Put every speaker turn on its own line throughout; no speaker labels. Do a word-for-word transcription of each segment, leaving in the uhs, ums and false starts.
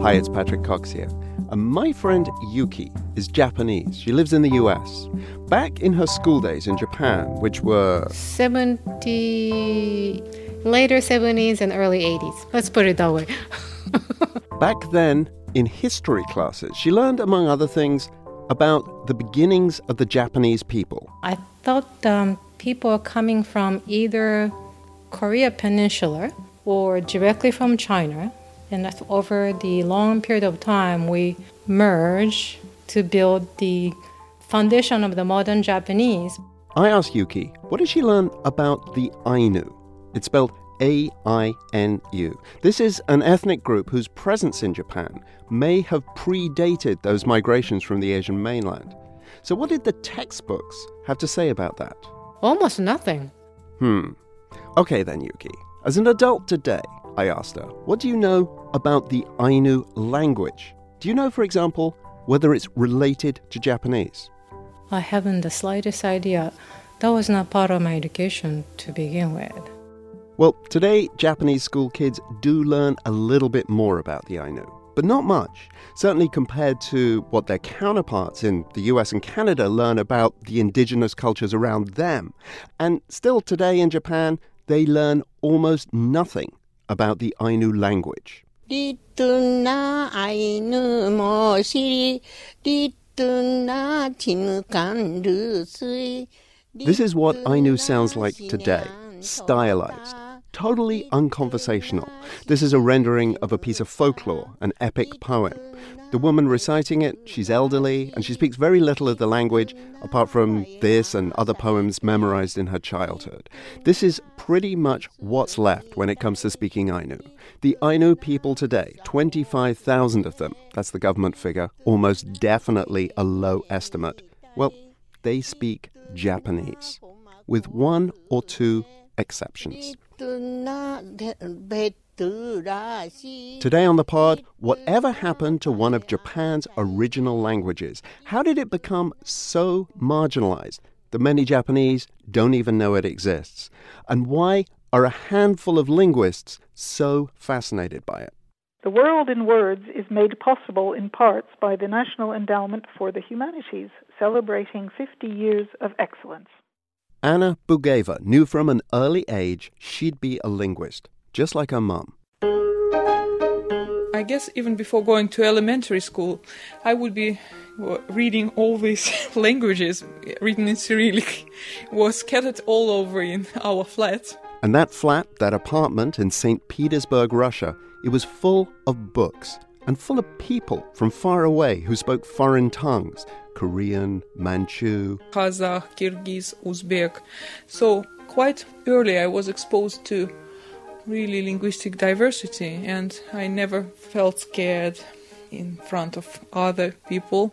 Hi, it's Patrick Cox here. And my friend Yuki is Japanese. She lives in the U S. Back in her school days in Japan, which were...
seventy... later seventies and early eighties. Let's put it that way.
Back then, in history classes, she learned, among other things, about the beginnings of the Japanese people.
I thought um, people are coming from either Korea Peninsula or directly from China. And that's over the long period of time we merge to build the foundation of the modern Japanese.
I asked Yuki, what did she learn about the Ainu? It's spelled A I N U. This is an ethnic group whose presence in Japan may have predated those migrations from the Asian mainland. So what did the textbooks have to say about that?
Almost nothing.
Hmm. Okay then, Yuki. As an adult today, I asked her, what do you know about the Ainu language? Do you know, for example, whether it's related to Japanese?
I haven't the slightest idea. That was not part of my education to begin with.
Well, today, Japanese school kids do learn a little bit more about the Ainu, but not much. Certainly compared to what their counterparts in the U S and Canada learn about the indigenous cultures around them. And still today in Japan, they learn almost nothing about the Ainu language. This is what Ainu sounds like today, stylized, totally unconversational. This is a rendering of a piece of folklore, an epic poem. The woman reciting it, she's elderly, and she speaks very little of the language, apart from this and other poems memorized in her childhood. This is pretty much what's left when it comes to speaking Ainu. The Ainu people today, twenty-five thousand of them, that's the government figure, almost definitely a low estimate. Well, they speak Japanese, with one or two exceptions. Today on the pod, whatever happened to one of Japan's original languages? How did it become so marginalized that many Japanese don't even know it exists? And why are a handful of linguists so fascinated by it?
The World in Words is made possible in parts by the National Endowment for the Humanities, celebrating fifty years of excellence.
Anna Bugeva knew from an early age she'd be a linguist, just like her mum.
I guess even before going to elementary school, I would be reading all these languages written in Cyrillic, was scattered all over in our flat.
And that flat, that apartment in Saint Petersburg, Russia, it was full of books and full of people from far away who spoke foreign tongues, Korean, Manchu,
Kazakh, Kyrgyz, Uzbek. So quite early I was exposed to really linguistic diversity, and I never felt scared in front of other people.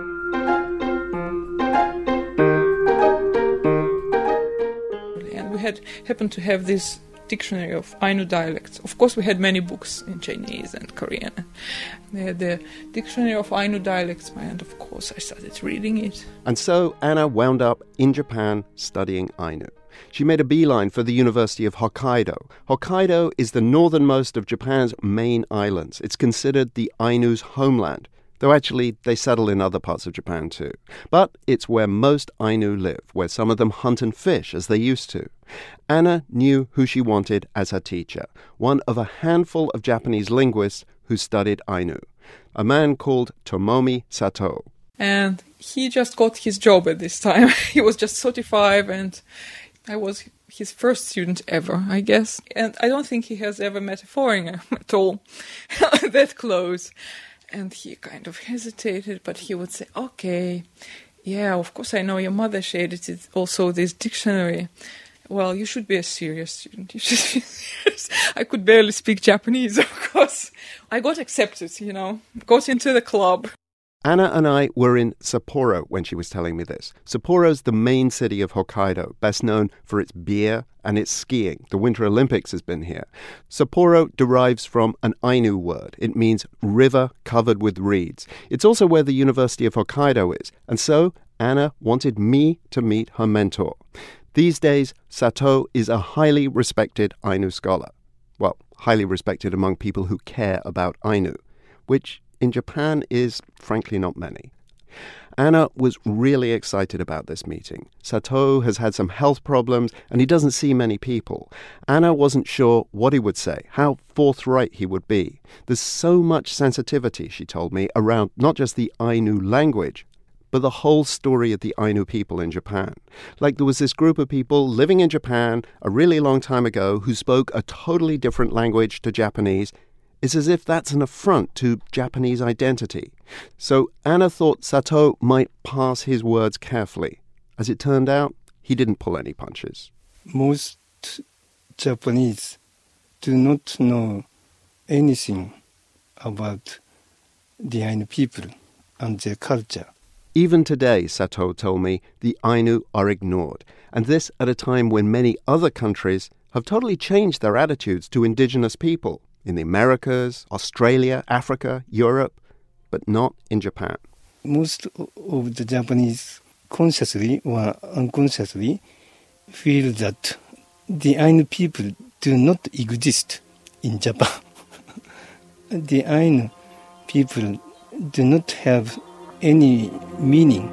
And we had happened to have this dictionary of Ainu dialects. Of course, we had many books in Chinese and Korean. We had the dictionary of Ainu dialects, and of course, I started reading it.
And so Anna wound up in Japan studying Ainu. She made a beeline for the University of Hokkaido. Hokkaido is the northernmost of Japan's main islands. It's considered the Ainu's homeland, though actually they settle in other parts of Japan too. But it's where most Ainu live, where some of them hunt and fish as they used to. Anna knew who she wanted as her teacher, one of a handful of Japanese linguists who studied Ainu, a man called Tomomi Sato.
And he just got his job at this time. He was just thirty-five, and I was his first student ever, I guess. And I don't think he has ever met a foreigner at all, that close. And he kind of hesitated, but he would say, okay, yeah, of course I know your mother she edited also this dictionary. Well, you should be a serious student. You should be serious. I could barely speak Japanese, of course. I got accepted, you know, got into the club.
Anna and I were in Sapporo when she was telling me this. Sapporo's the main city of Hokkaido, best known for its beer and its skiing. The Winter Olympics has been here. Sapporo derives from an Ainu word. It means river covered with reeds. It's also where the University of Hokkaido is. And so Anna wanted me to meet her mentor. These days, Sato is a highly respected Ainu scholar. Well, highly respected among people who care about Ainu. which in Japan is, frankly, not many. Anna was really excited about this meeting. Sato has had some health problems and he doesn't see many people. Anna wasn't sure what he would say, how forthright he would be. There's so much sensitivity, she told me, around not just the Ainu language, but the whole story of the Ainu people in Japan. Like there was this group of people living in Japan a really long time ago who spoke a totally different language to Japanese. It's as if that's an affront to Japanese identity. So Anna thought Sato might pass his words carefully. As it turned out, he didn't pull any punches.
Most Japanese do not know anything about the Ainu people and their culture.
Even today, Sato told me, the Ainu are ignored. And this at a time when many other countries have totally changed their attitudes to indigenous people. In the Americas, Australia, Africa, Europe, but not in Japan.
Most of the Japanese consciously or unconsciously feel that the Ainu people do not exist in Japan. The Ainu people do not have any meaning.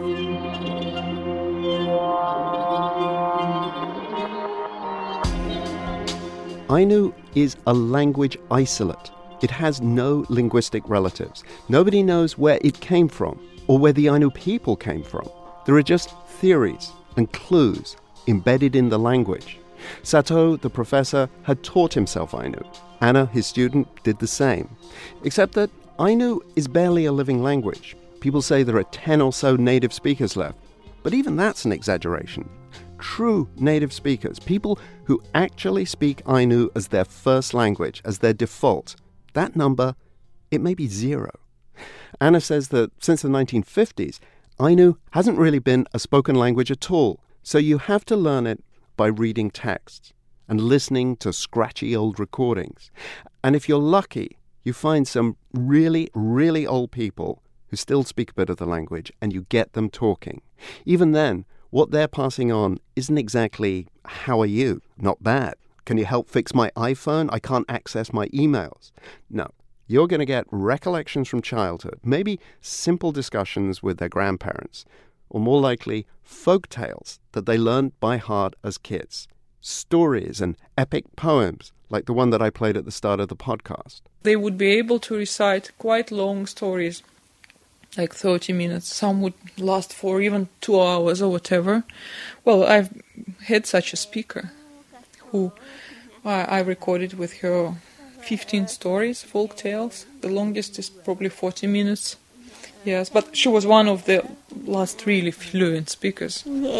Ainu is a language isolate. It has no linguistic relatives. Nobody knows where it came from or where the Ainu people came from. There are just theories and clues embedded in the language. Sato, the professor, had taught himself Ainu. Anna, his student, did the same. Except that Ainu is barely a living language. People say there are ten or so native speakers left. But even that's an exaggeration. True native speakers, people who actually speak Ainu as their first language, as their default, that number, it may be zero. Anna says that since the nineteen fifties, Ainu hasn't really been a spoken language at all, so you have to learn it by reading texts and listening to scratchy old recordings. And if you're lucky, you find some really, really old people who still speak a bit of the language and you get them talking. Even then, what they're passing on isn't exactly, how are you? Not bad. Can you help fix my iPhone? I can't access my emails. No, you're going to get recollections from childhood, maybe simple discussions with their grandparents, or more likely, folk tales that they learned by heart as kids. Stories and epic poems, like the one that I played at the start of the podcast.
They would be able to recite quite long stories, like thirty minutes. Some would last for even two hours or whatever. Well, I've had such a speaker who I, I recorded with her fifteen stories, folk tales. The longest is probably forty minutes. Yes, but she was one of the last really fluent speakers.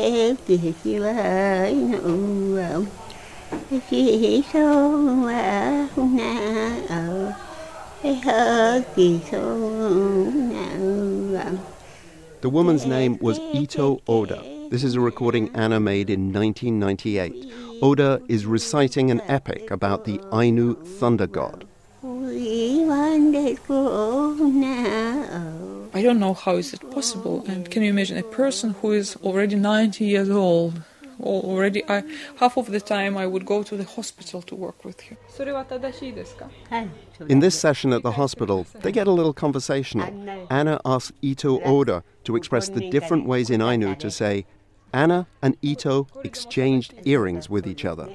The woman's name was Ito Oda. This is a recording Anna made in nineteen ninety-eight. Oda is reciting an epic about the Ainu thunder god.
I don't know how is it possible. And can you imagine a person who is already ninety years old? Already, I, half of the time I would go to the hospital to work with her.
In this session at the hospital, they get a little conversational. Anna asks Ito Oda to express the different ways in Ainu to say, Anna and Ito exchanged earrings with each other.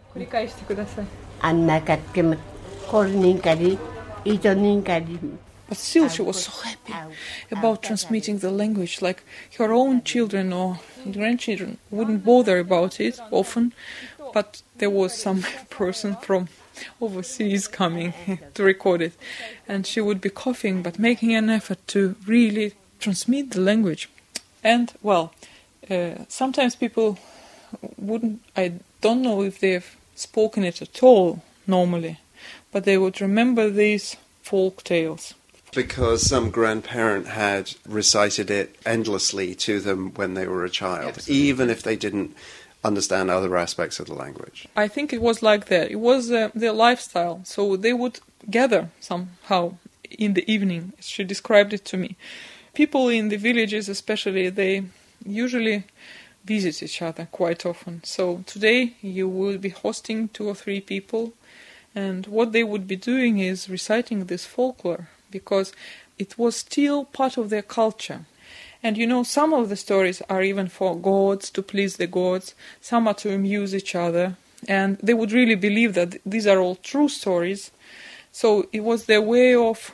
But still she was so happy about transmitting the language, like her own children or grandchildren wouldn't bother about it often, but there was some person from overseas coming to record it, and she would be coughing but making an effort to really transmit the language. And, well, uh, sometimes people wouldn't, I don't know if they've spoken it at all normally, but they would remember these folk tales.
Because some grandparent had recited it endlessly to them when they were a child, Absolutely. Even if they didn't understand other aspects of the language.
I think it was like that. It was uh, their lifestyle. So they would gather somehow in the evening. She described it to me. People in the villages especially, they usually visit each other quite often. So today you will be hosting two or three people, and what they would be doing is reciting this folklore, because it was still part of their culture. And you know, some of the stories are even for gods, to please the gods, some are to amuse each other, and they would really believe that these are all true stories. So it was their way of,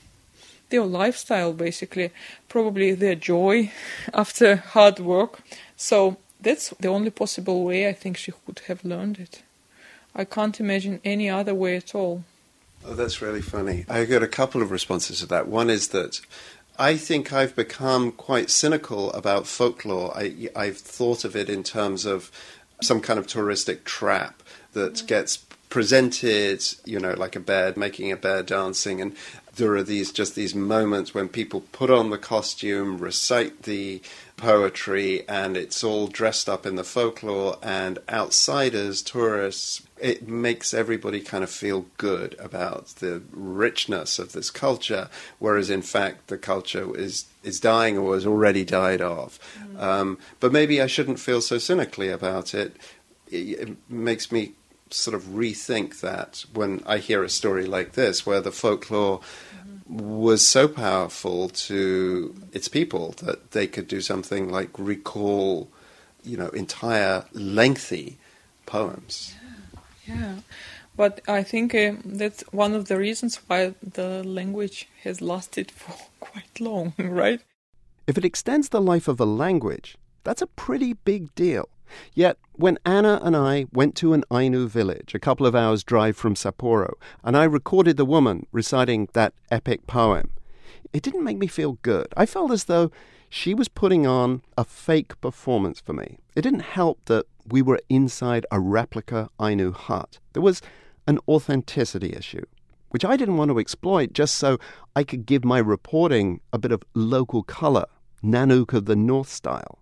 their lifestyle basically, probably their joy after hard work. So that's the only possible way I think she could have learned it. I can't imagine any other way at all.
Oh, that's really funny. I got a couple of responses to that. One is that I think I've become quite cynical about folklore. I, I've thought of it in terms of some kind of touristic trap that mm-hmm. gets presented, you know, like a bear, making a bear dancing, and there are these just these moments when people put on the costume, recite the poetry, and it's all dressed up in the folklore, and outsiders, tourists, it makes everybody kind of feel good about the richness of this culture, whereas in fact the culture is is dying or has already died off. Mm. Um, but maybe I shouldn't feel so cynically about it. It, it makes me sort of rethink that when I hear a story like this, where the folklore mm-hmm. was so powerful to its people that they could do something like recall, you know, entire lengthy poems.
Yeah, yeah. But I think uh, that's one of the reasons why the language has lasted for quite long, right?
If it extends the life of a language, that's a pretty big deal. Yet, when Anna and I went to an Ainu village a couple of hours' drive from Sapporo, and I recorded the woman reciting that epic poem, it didn't make me feel good. I felt as though she was putting on a fake performance for me. It didn't help that we were inside a replica Ainu hut. There was an authenticity issue, which I didn't want to exploit just so I could give my reporting a bit of local color, Nanook of the North style.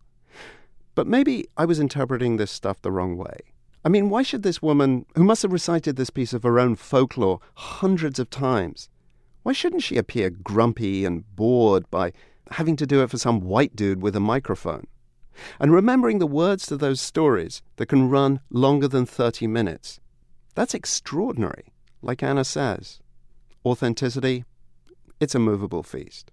But maybe I was interpreting this stuff the wrong way. I mean, why should this woman, who must have recited this piece of her own folklore hundreds of times, why shouldn't she appear grumpy and bored by having to do it for some white dude with a microphone? And remembering the words to those stories that can run longer than thirty minutes. That's extraordinary, like Anna says. Authenticity, it's a movable feast.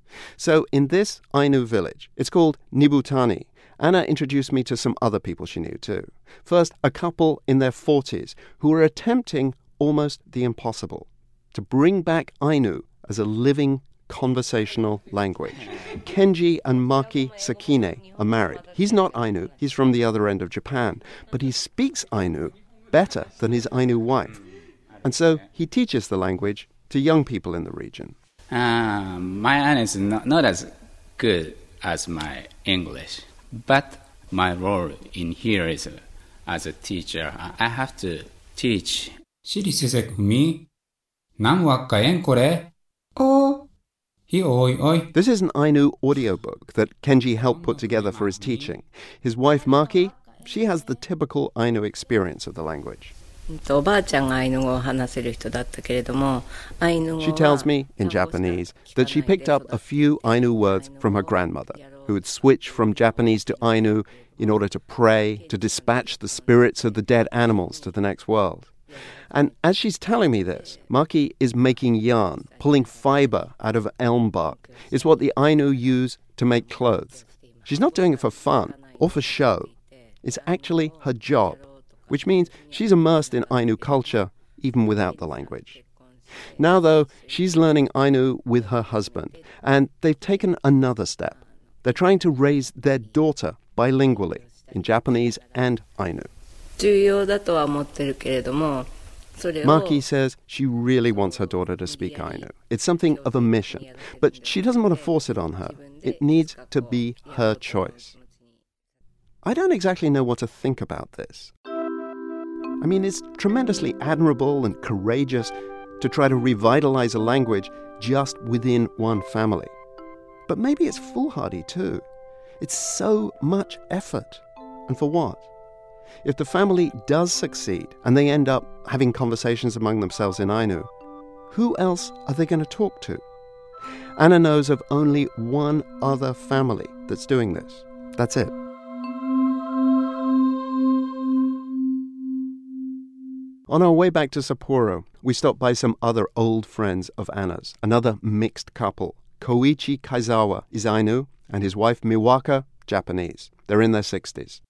So in this Ainu village, it's called Nibutani, Anna introduced me to some other people she knew too. First, a couple in their forties who were attempting almost the impossible, to bring back Ainu as a living conversational language. Kenji and Maki Sakine are married. He's not Ainu, he's from the other end of Japan, but he speaks Ainu better than his Ainu wife. And so he teaches the language to young people in the region.
Uh, my Ainu is not, not as good as my English. But my role in here is uh, as a teacher. I have to teach.
This is an Ainu audiobook that Kenji helped put together for his teaching. His wife Maki, she has the typical Ainu experience of the language. She tells me, in Japanese, that she picked up a few Ainu words from her grandmother, who would switch from Japanese to Ainu in order to pray, to dispatch the spirits of the dead animals to the next world. And as she's telling me this, Maki is making yarn, pulling fiber out of elm bark. It's what the Ainu use to make clothes. She's not doing it for fun or for show. It's actually her job, which means she's immersed in Ainu culture even without the language. Now, though, she's learning Ainu with her husband, and they've taken another step. They're trying to raise their daughter bilingually in Japanese and Ainu. Maki says she really wants her daughter to speak Ainu. It's something of a mission, but she doesn't want to force it on her. It needs to be her choice. I don't exactly know what to think about this. I mean, it's tremendously admirable and courageous to try to revitalize a language just within one family. But maybe it's foolhardy too. It's so much effort. And for what? If the family does succeed and they end up having conversations among themselves in Ainu, who else are they going to talk to? Anna knows of only one other family that's doing this. That's it. On our way back to Sapporo, we stopped by some other old friends of Anna's, another mixed couple. Koichi Kaizawa is Ainu, and his wife Miwaka, Japanese. They're in their sixties.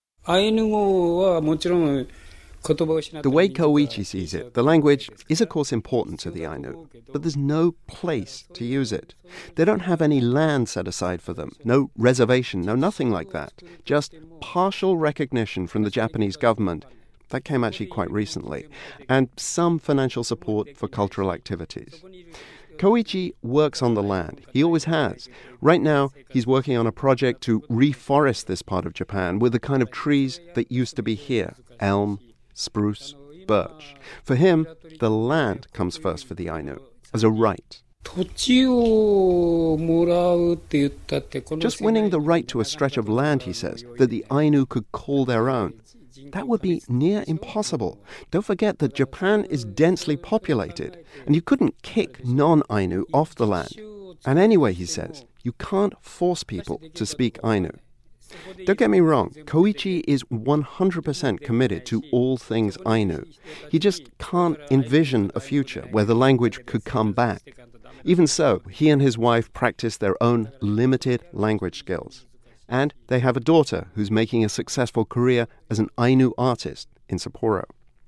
The way Koichi sees it, the language is of course important to the Ainu, but there's no place to use it. They don't have any land set aside for them, no reservation, no nothing like that. Just partial recognition from the Japanese government, that came actually quite recently, and some financial support for cultural activities. Koichi works on the land. He always has. Right now, he's working on a project to reforest this part of Japan with the kind of trees that used to be here, elm, spruce, birch. For him, the land comes first for the Ainu, as a right. Just winning the right to a stretch of land, he says, that the Ainu could call their own. That would be near impossible. Don't forget that Japan is densely populated, and you couldn't kick non-Ainu off the land. And anyway, he says, you can't force people to speak Ainu. Don't get me wrong, Koichi is one hundred percent committed to all things Ainu. He just can't envision a future where the language could come back. Even so, he and his wife practice their own limited language skills. And they have a daughter who's making a successful career as an Ainu artist in Sapporo.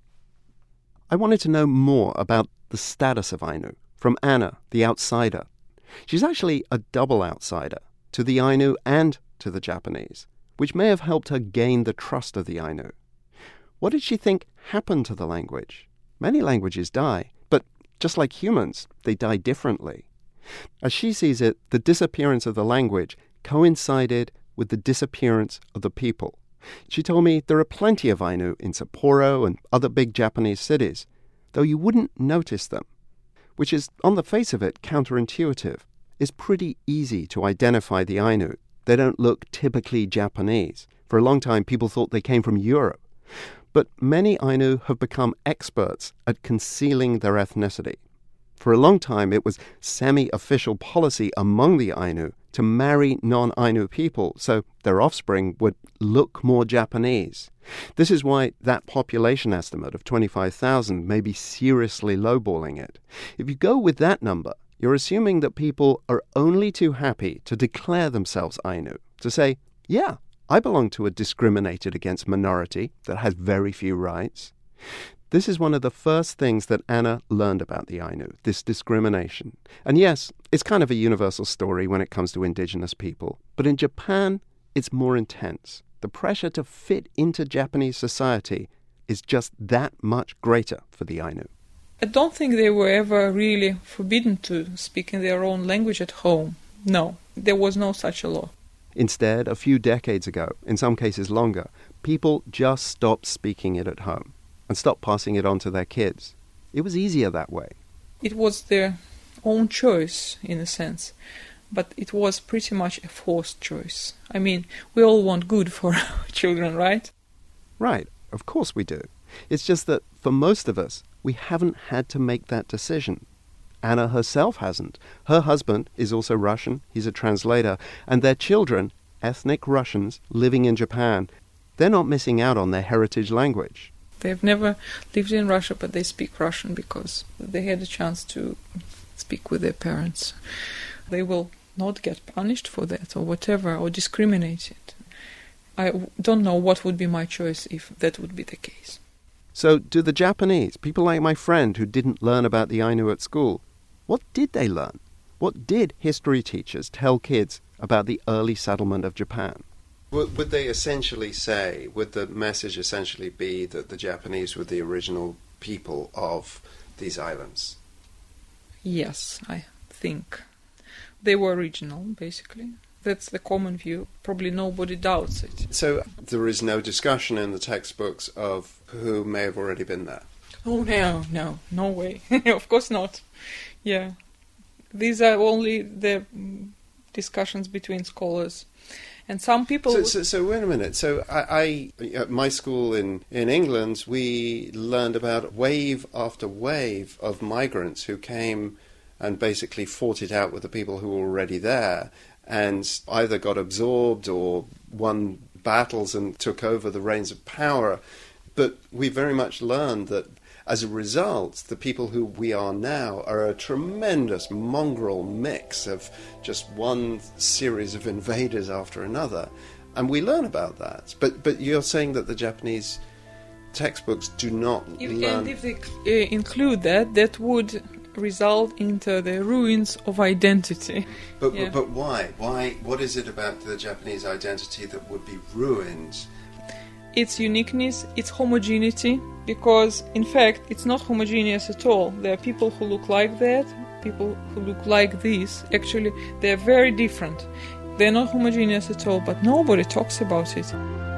I wanted to know more about the status of Ainu from Anna, the outsider. She's actually a double outsider, to the Ainu and to the Japanese, which may have helped her gain the trust of the Ainu. What did she think happened to the language? Many languages die, but just like humans, they die differently. As she sees it, the disappearance of the language coincided with the disappearance of the people. She told me there are plenty of Ainu in Sapporo and other big Japanese cities, though you wouldn't notice them, which is, on the face of it, counterintuitive. It's pretty easy to identify the Ainu. They don't look typically Japanese. For a long time, people thought they came from Europe. But many Ainu have become experts at concealing their ethnicity. For a long time, it was semi-official policy among the Ainu to marry non-Ainu people, so their offspring would look more Japanese. This is why that population estimate of twenty-five thousand may be seriously lowballing it. If you go with that number, you're assuming that people are only too happy to declare themselves Ainu, to say, yeah, I belong to a discriminated against minority that has very few rights. This is one of the first things that Anna learned about the Ainu, this discrimination. And yes, it's kind of a universal story when it comes to indigenous people. But in Japan, it's more intense. The pressure to fit into Japanese society is just that much greater for the Ainu.
I don't think they were ever really forbidden to speak in their own language at home. No, there was no such a law.
Instead, a few decades ago, in some cases longer, people just stopped speaking it at home and stopped passing it on to their kids. It was easier that way.
It was their own choice, in a sense, but it was pretty much a forced choice. I mean, we all want good for our children, right?
Right, of course we do. It's just that for most of us, we haven't had to make that decision. Anna herself hasn't. Her husband is also Russian, he's a translator, and their children, ethnic Russians living in Japan, they're not missing out on their heritage language.
They've never lived in Russia, but they speak Russian because they had a chance to speak with their parents. They will not get punished for that or whatever, or discriminated. I don't know what would be my choice if that would be the case.
So do the Japanese, people like my friend who didn't learn about the Ainu at school, what did they learn? What did history teachers tell kids about the early settlement of Japan?
Would, would they essentially say, would the message essentially be that the Japanese were the original people of these islands?
Yes, I think. They were original, basically. That's the common view. Probably nobody doubts it.
So there is no discussion in the textbooks of who may have already been there?
Oh, no, no, no way. Of course not. Yeah. These are only the discussions between scholars. And some people...
So, so, so wait a minute. So I, I, at my school in, in England, we learned about wave after wave of migrants who came and basically fought it out with the people who were already there, and either got absorbed or won battles and took over the reins of power. But we very much learned that as a result, the people who we are now are a tremendous mongrel mix of just one series of invaders after another. And we learn about that. But but you're saying that the Japanese textbooks do not
if,
learn...
And if they uh, include that, that would result into the ruins of identity.
But,
yeah.
but but why? Why? What is it about the Japanese identity that would be ruined?
Its uniqueness, its homogeneity, because in fact it's not homogeneous at all. There are people who look like that, people who look like this. Actually, they're very different. They're not homogeneous at all, but nobody talks about it.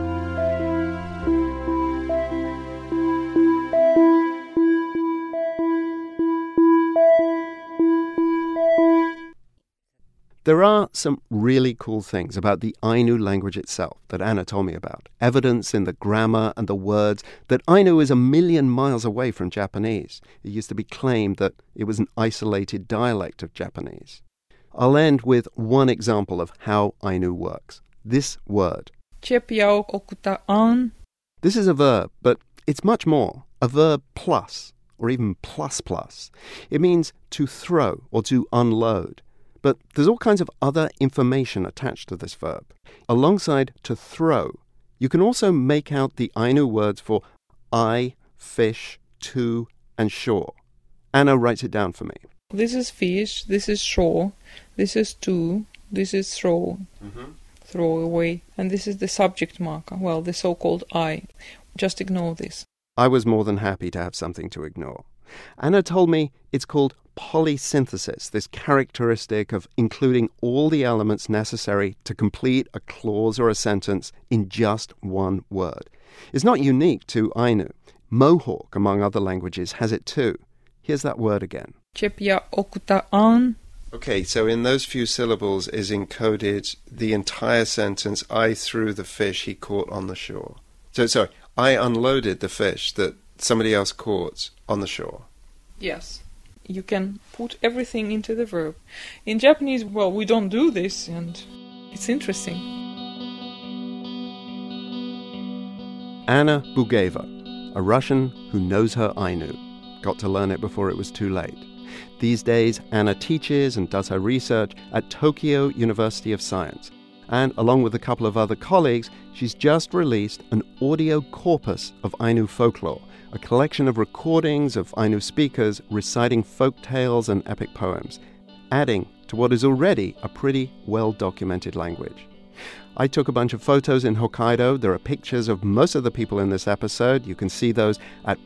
There are some really cool things about the Ainu language itself that Anna told me about. Evidence in the grammar and the words that Ainu is a million miles away from Japanese. It used to be claimed that it was an isolated dialect of Japanese. I'll end with one example of how Ainu works. This word.
Chepyao okuta an.
This is a verb, but it's much more. A verb plus, or even plus plus. It means to throw or to unload. But there's all kinds of other information attached to this verb. Alongside to throw, you can also make out the Ainu words for I, fish, to, and shore. Anna writes it down for me.
This is fish, this is shore, this is to, this is throw, mm-hmm. throw away, and this is the subject marker, well, the so-called I. Just ignore this.
I was more than happy to have something to ignore. Anna told me it's called polysynthesis, this characteristic of including all the elements necessary to complete a clause or a sentence in just one word. It's not unique to Ainu. Mohawk, among other languages, has it too. Here's that word again.
Chepya okuta an.
Okay, so in those few syllables is encoded the entire sentence, I threw the fish he caught on the shore. So, sorry, I unloaded the fish that somebody else caught on the shore.
Yes. You can put everything into the verb. In Japanese, well, we don't do this, and it's interesting.
Anna Bugeva, a Russian who knows her Ainu. Got to learn it before it was too late. These days, Anna teaches and does her research at Tokyo University of Science. And along with a couple of other colleagues, she's just released an audio corpus of Ainu folklore, a collection of recordings of Ainu speakers reciting folk tales and epic poems, adding to what is already a pretty well-documented language. I took a bunch of photos in Hokkaido. There are pictures of most of the people in this episode. You can see those at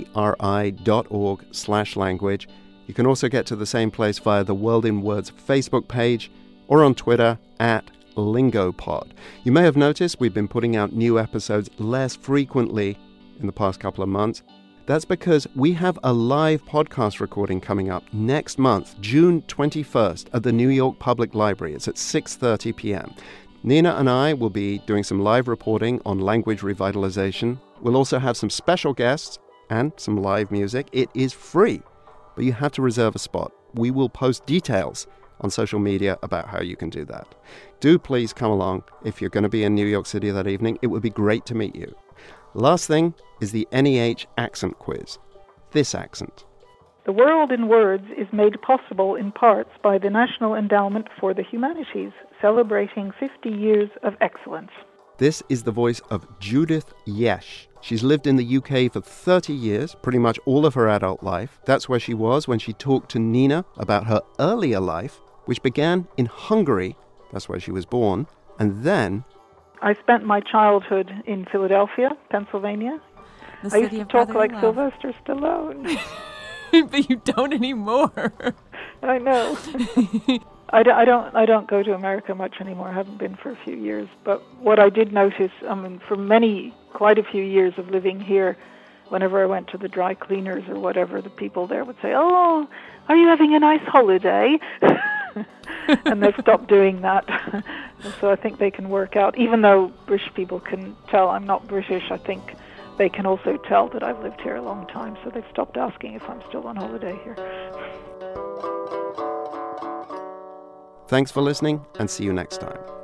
pri.org slash language. You can also get to the same place via the World in Words Facebook page or on Twitter at LingoPod. You may have noticed we've been putting out new episodes less frequently in the past couple of months. That's because we have a live podcast recording coming up next month, June twenty-first, at the New York Public Library. It's at six thirty p.m. Nina and I will be doing some live reporting on language revitalization. We'll also have some special guests and some live music. It is free, but you have to reserve a spot. We will post details on social media about how you can do that. Do please come along if you're going to be in New York City that evening. It would be great to meet you. Last thing is the N E H accent quiz. This accent.
The World in Words is made possible in parts by the National Endowment for the Humanities, celebrating fifty years of excellence.
This is the voice of Judith Yesh. She's lived in the U K for thirty years, pretty much all of her adult life. That's where she was when she talked to Nina about her earlier life, which began in Hungary. That's where she was born. And then
I spent my childhood in Philadelphia, Pennsylvania.
The
I used
city
to
of
talk
brotherly
like
love.
Sylvester Stallone.
But you don't anymore.
I know. I, don't, I don't. I don't go to America much anymore. I haven't been for a few years. But what I did notice, I mean, for many, quite a few years of living here, whenever I went to the dry cleaners or whatever, the people there would say, "Oh, are you having a nice holiday?" And they've stopped doing that. And so I think they can work out, even though British people can tell I'm not British, I think they can also tell that I've lived here a long time, so they've stopped asking if I'm still on holiday here.
Thanks for listening, and see you next time.